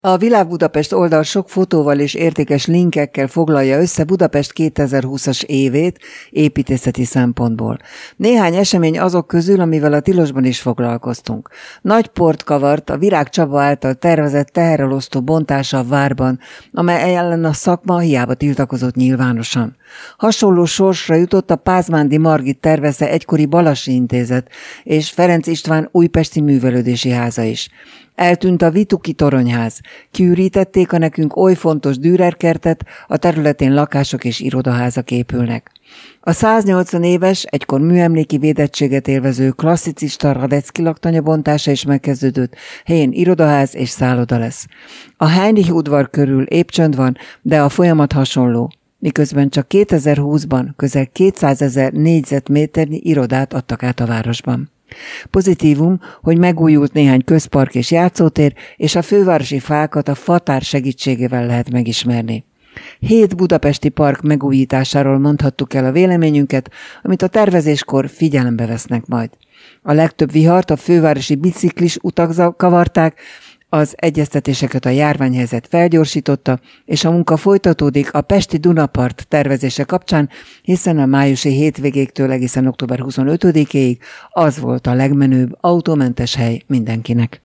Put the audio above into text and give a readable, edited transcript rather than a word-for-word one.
A Világ Budapest oldal sok fotóval és értékes linkekkel foglalja össze Budapest 2020-as évét építészeti szempontból. Néhány esemény azok közül, amivel a tilosban is foglalkoztunk. Nagy port kavart a Virág Csaba által tervezett teherelosztó bontása a várban, amely ellen a szakma hiába tiltakozott nyilvánosan. Hasonló sorsra jutott a Pázmándi Margit tervezte egykori Balassi Intézet és Ferenc István újpesti művelődési háza is. Eltűnt a Vituki toronyház. Kiürítették a nekünk oly fontos Dürer-kertet, a területén lakások és irodaházak épülnek. A 180 éves, egykor műemléki védettséget élvező klasszicista Radetzky laktanya bontása is megkezdődött, helyén irodaház és szálloda lesz. A Heinrich udvar körül épp csönd van, de a folyamat hasonló. Miközben csak 2020-ban közel 200 000 négyzetméternyi irodát adtak át a városban. Pozitívum, hogy megújult néhány közpark és játszótér, és a fővárosi fákat a fatár segítségével lehet megismerni. 7 budapesti park megújításáról mondhattuk el a véleményünket, amit a tervezéskor figyelembe vesznek majd. A legtöbb vihart a fővárosi biciklis utak kavarták, az egyeztetéseket a járványhelyzet felgyorsította, és a munka folytatódik a pesti Dunapart tervezése kapcsán, hiszen a májusi hétvégéktől egészen október 25-ig az volt a legmenőbb autómentes hely mindenkinek.